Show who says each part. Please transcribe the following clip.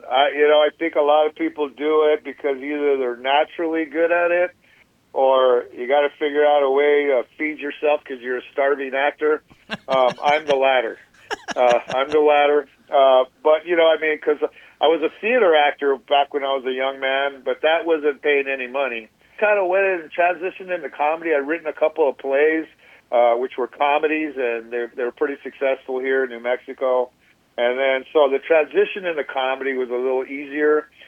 Speaker 1: I think a lot of people do it because either they're naturally good at it, or you got to figure out a way to feed yourself because you're a starving actor. I'm the latter. I'm the latter. But because I was a theater actor back when I was a young man, but that wasn't paying any money. Kind of went and transitioned into comedy. I'd written a couple of plays, which were comedies, and they're pretty successful here in New Mexico. And then so the transition into comedy was a little easier.